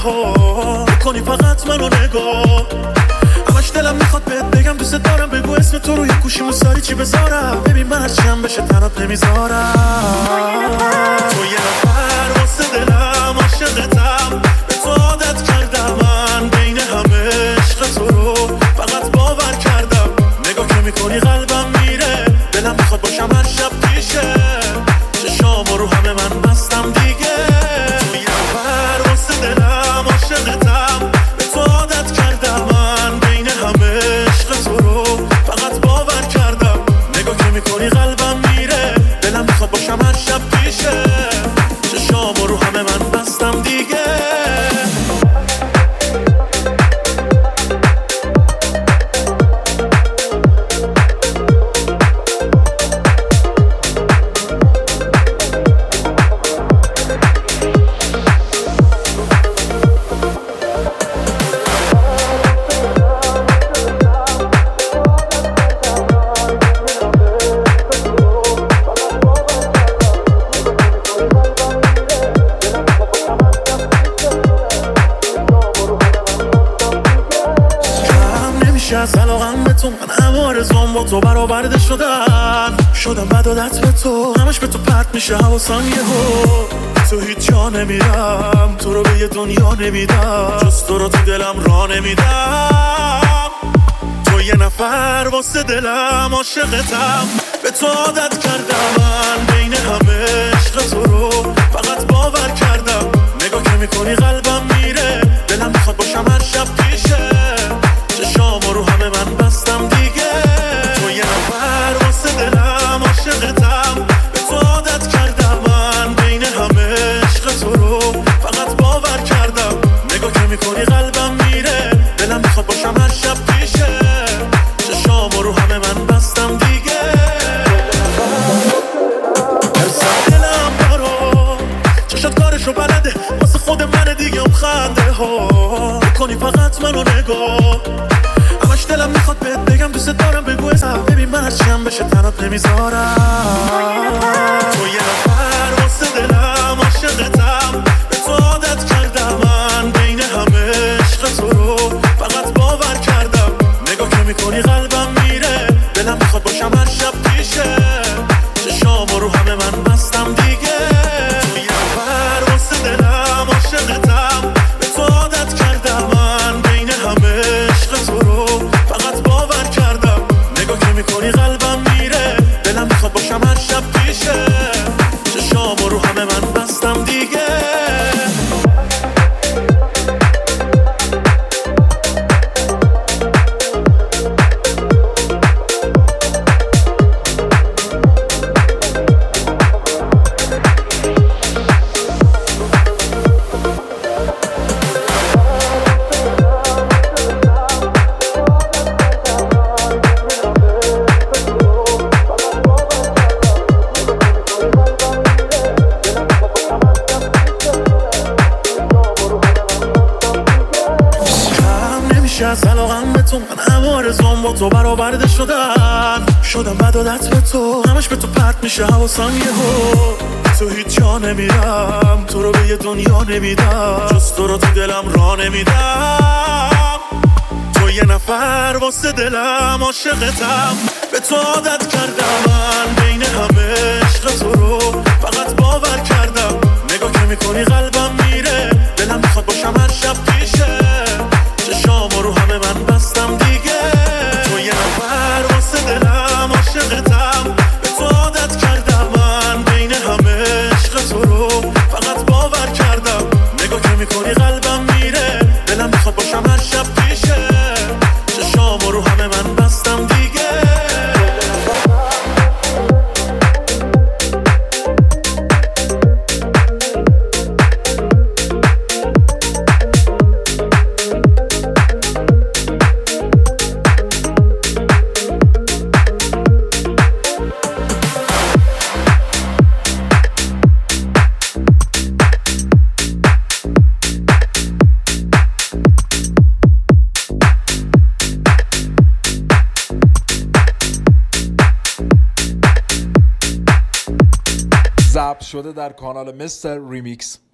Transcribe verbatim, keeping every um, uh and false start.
ها کنی فقط منو نگاه. همش دلم میخواد بهت بگم دوست دارم، بگو اسم تو روی گوشی موساری چی بذارم. ببین من هرچی هم بشه تنات نمیذارم. تو یه نفر واسه دلم عاشقتم، به تو عادت کردم من بین همه عشق تو رو فقط باور کردم. نگاه که میکنی قلبم میره، دلم میخواد باشم هر شب پیشه، چشامو رو همه من بستم دیگه. تو یه نفر واسه دلم عاشقتم، به تو عادت کردم من بین همه عشق تو رو فقط باور کردم. نگاه که میکنی قلبم میره، دلم میخواد باشم هر شب پیشه، چشامو رو همه من بستم دیگه. از علاقم به تو، من همه آرزوام با تو برآورده شدن. شدم بد عادت به تو، همش به تو پرت میشه حواسم یهو. تو هیچ جا نمیرم، تو رو به یه دنیا نمیدم، جز تو رو تو دلم را نمیدم. تو یه نفر واسه دلم عاشقتم، به تو عادت کردم من بین همه عشق تو رو فقط باور کردم. نگاه که میکنی قلبم میره، دلم میخواد باشم هر شب پیشه، چشامو رو همه من بستم دیگه. تو یه نفر واسه دلم عاشقتم، به تو عادت کردم من بین همه عشق تو رو فقط باور کردم. نگاه که میکنی قلبم میره، دلم میخواد باشم هر شب پیشه، چشامو رو همه من بستم دیگه. ارسم دلم برا چشات کارشو بلده، واسه خود من دیگه هم خنده ها کنی فقط منو نگاه. همش دلم میخواد بهت بگم دوست دارم، بگو اسم. ببین من هرچی هم بشه تنات نمیذارم. تو یه نفر واسه دلم عاشقتم، به تو عادت کردم من بین همه عشق تو رو فقط باور کردم. نگاه که میکنی قلبم میره، دلم میخواد باشم هر شب پیشه، چشامو رو همه من بستم دیگه. تو یه نفر واسه دلم عاشقتم، به تو عادت کردم من بین همه عشق تو رو فقط باور کردم. نگاه که میکنی قلبم میره، دلم میخواد باشم هر شب پیشه، چشامو رو همه من بستم دیگه. از علاقم به تو، من همه آرزوام با تو برآورده شدن. شدم بد عادت به تو، همش به تو پرت میشه حواسم یهو. تو هیچ جا نمیرم، تو رو به یه دنیا نمیدم، جز تو رو تو دلم را نمیدم. تو یه نفر واسه دلم عاشقتم، به تو عادت کردم من بین همه عشق تو رو فقط باور کردم. نگاه که میکنی قلبم میره، دلم میخواد باشم هر شب پیشه، چشامو رو همه من بستم دیگه. تو یه نفر واسه دلم عاشقتم، به تو عادت کردم من بین همه عشق تو رو فقط باور کردم. نگاه که میکنی قلبم میره، دلم میخواد باشم هر شب پیشه، چشامو رو همه من بستم دیگه. ضبط شده در کانال مستر ریمیکس.